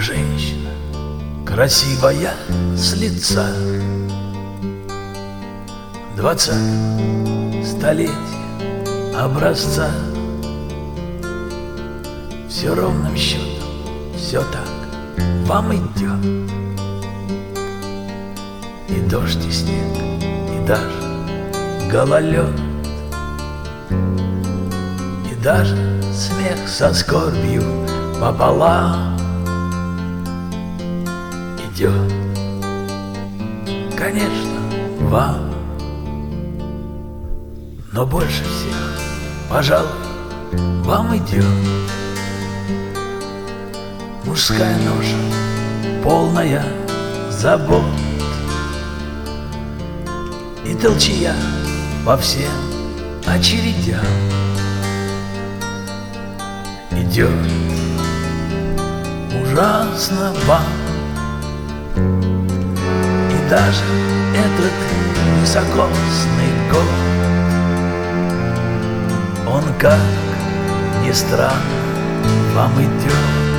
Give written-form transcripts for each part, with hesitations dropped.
женщина, красивая с лица, 20 столетия образца. Все ровным счетом, все так вам идет. И дождь, и снег, и даже гололед, и даже смех со скорбью пополам идет, конечно, вам. Но больше всех, пожалуй, вам идет мужская ноша, полная забот, и толчья по всем очередям идет ужасно вам. И даже этот високосный год, он, как ни странно, вам идет.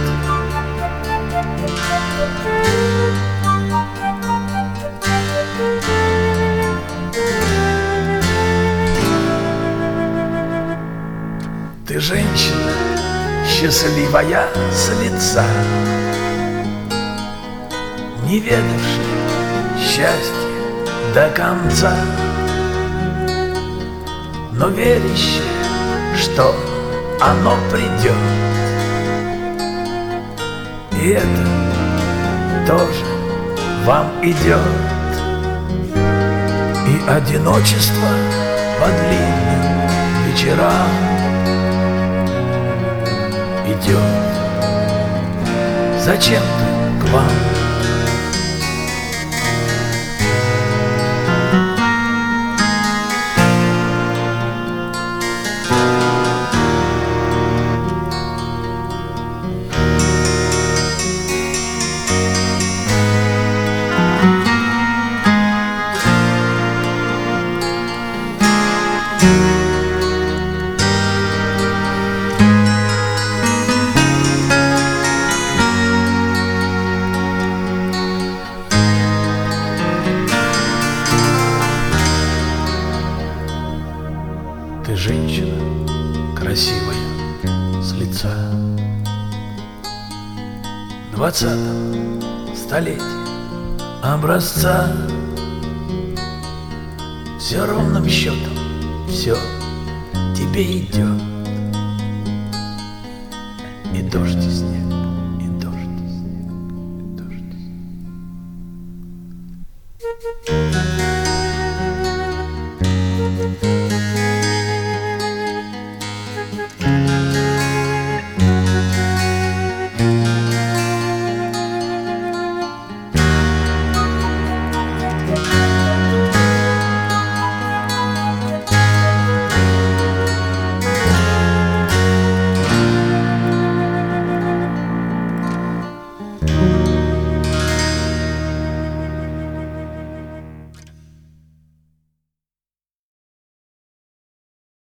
Ты женщина, счастливая с лица, не ведавшая счастья до конца, но верящая, что оно придет. И это тоже вам идет. И одиночество по длинным вечерам идет зачем-то к вам. Ты женщина, красивая с лица, 20 столетия образца. Все ровным счетом, все тебе идет. И дождь, и снег, и дождь, и снег, и дождь, и снег.